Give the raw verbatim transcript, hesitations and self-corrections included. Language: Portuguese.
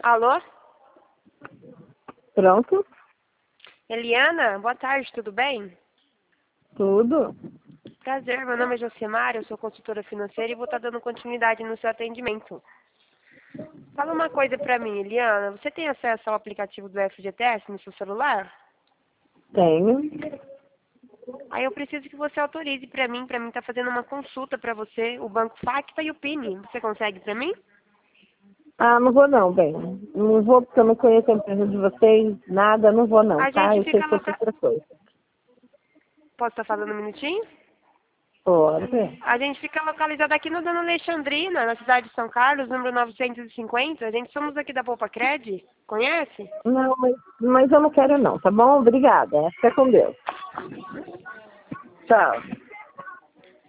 Alô? Pronto? Eliana, boa tarde, tudo bem? Tudo? Prazer, meu nome é Josemar, eu sou consultora financeira e vou estar dando continuidade no seu atendimento. Fala uma coisa pra mim, Eliana, você tem acesso ao aplicativo do F G T S no seu celular? Tenho. Aí eu preciso que você autorize pra mim, pra mim estar fazendo uma consulta pra você, o Banco Facta e o P I N. Você consegue pra mim? Ah, não vou não, bem. Não vou porque eu não conheço a empresa de vocês, nada, não vou não, A tá? gente Eu sei fica que eu loca... outra coisa. Posso estar falando um minutinho? Pode. A gente fica localizado aqui no Dona Alexandrina, na cidade de São Carlos, número novecentos e cinquenta. A gente somos aqui da Poupa Cred. Conhece? Não, mas, mas eu não quero não, tá bom? Obrigada. Fica com Deus. Tchau.